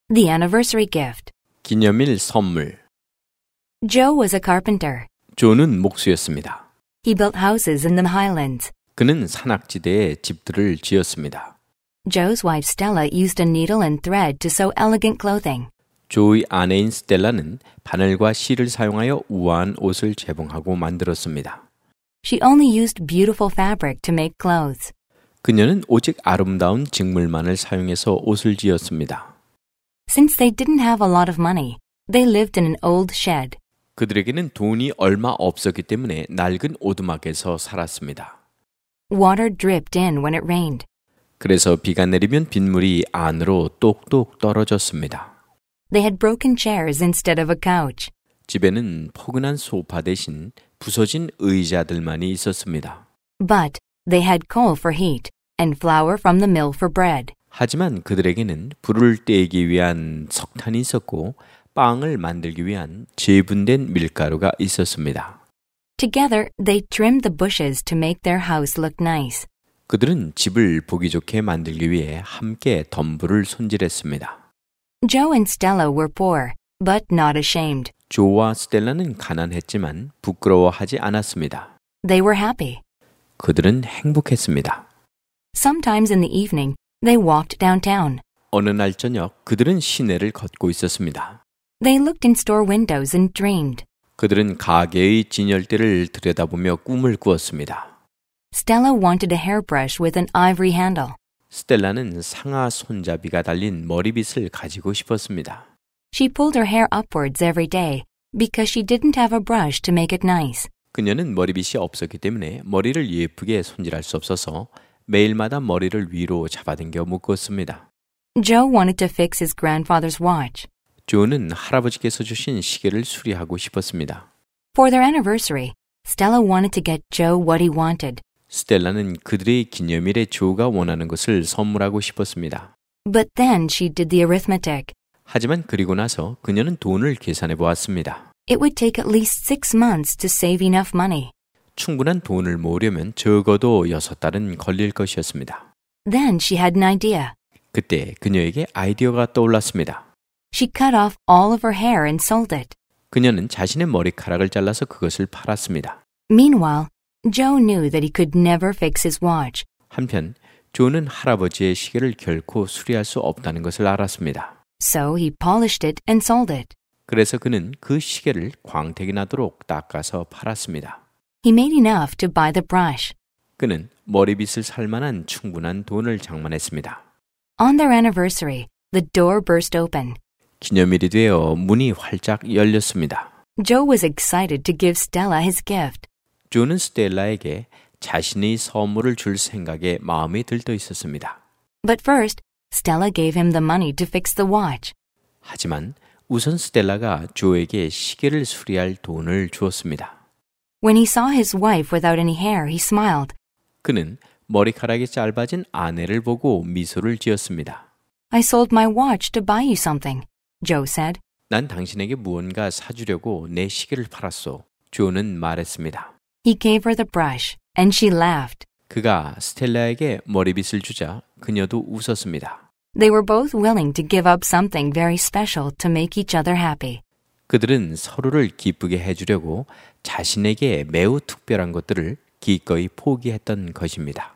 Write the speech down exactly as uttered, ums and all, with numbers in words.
The anniversary gift. 기념일 선물. Joe was a carpenter. 조는 목수였습니다. He built houses in the Highlands. 그는 산악지대에 집들을 지었습니다. Joe's wife Stella used a needle and thread to sew elegant clothing. 조의 아내인 스텔라는 바늘과 실을 사용하여 우아한 옷을 재봉하고 만들었습니다. She only used beautiful fabric to make clothes. 그녀는 오직 아름다운 직물만을 사용해서 옷을 지었습니다. Since they didn't have a lot of money, they lived in an old shed. 그들에게는 돈이 얼마 없었기 때문에 낡은 오두막에서 살았습니다. Water dripped in when it rained. 그래서 비가 내리면 빗물이 안으로 똑똑 떨어졌습니다. They had broken chairs instead of a couch. 집에는 포근한 소파 대신 부서진 의자들만이 있었습니다. But they had coal for heat and flour from the mill for bread. 하지만 그들에게는 불을 떼기 위한 석탄이 있었고 빵을 만들기 위한 재분된 밀가루가 있었습니다. Together, they trimmed the bushes to make their house look nice. 그들은 집을 보기 좋게 만들기 위해 함께 덤불을 손질했습니다. Joe and Stella were poor, but not ashamed. 조와 스텔라는 가난했지만 부끄러워하지 않았습니다. They were happy. 그들은 행복했습니다. Sometimes in the evening, they walked downtown. 어느 날 저녁 그들은 시내를 걷고 있었습니다. They looked in store windows and dreamed. 그들은 가게의 진열대를 들여다보며 꿈을 꾸었습니다. Stella wanted a hairbrush with an ivory handle. 스텔라는 상하 손잡이가 달린 머리빗을 가지고 싶었습니다. She pulled her hair upwards every day because she didn't have a brush to make it nice. 그녀는 머리빗이 없었기 때문에 머리를 예쁘게 손질할 수 없어서 매일마다 머리를 위로 잡아당겨 묶었습니다. Joe wanted to fix his grandfather's watch. 조는 할아버지께서 주신 시계를 수리하고 싶었습니다. For their anniversary, Stella wanted to get Joe what he wanted. 스텔라는 그들의 기념일에 조가 원하는 것을 선물하고 싶었습니다. But then she did the arithmetic. 하지만 그리고 나서 그녀는 돈을 계산해 보았습니다. It would take at least six months to save enough money. 충분한 돈을 모으려면 적어도 여섯 달은 걸릴 것이었습니다. Then she had an idea. 그때 그녀에게 아이디어가 떠올랐습니다. She cut off all of her hair and sold it. 그녀는 자신의 머리카락을 잘라서 그것을 팔았습니다. Meanwhile, Joe knew that he could never fix his watch. 한편 조는 할아버지의 시계를 결코 수리할 수 없다는 것을 알았습니다. So he polished it and sold it. 그래서 그는 그 시계를 광택이 나도록 닦아서 팔았습니다. He made enough to buy the brush. 그는 머리빗을 살 만한 충분한 돈을 장만했습니다. On their anniversary, the door burst open. 기념일이 되어 문이 활짝 열렸습니다. Joe was excited to give Stella his gift. 조는 스텔라에게 자신의 선물을 줄 생각에 마음이 들떠 있었습니다. But first, Stella gave him the money to fix the watch. 하지만 우선 스텔라가 조에게 시계를 수리할 돈을 주었습니다. When he saw his wife without any hair, he smiled. 그는 머리카락이 짧아진 아내를 보고 미소를 지었습니다. I sold my watch to buy you something, Joe said. 난 당신에게 무언가 사주려고 내 시계를 팔았소. 조는 말했습니다. He gave her the brush, and she laughed. 그가 스텔라에게 머리빗을 주자 그녀도 웃었습니다. They were both willing to give up something very special to make each other happy. 그들은 서로를 기쁘게 해주려고 자신에게 매우 특별한 것들을 기꺼이 포기했던 것입니다.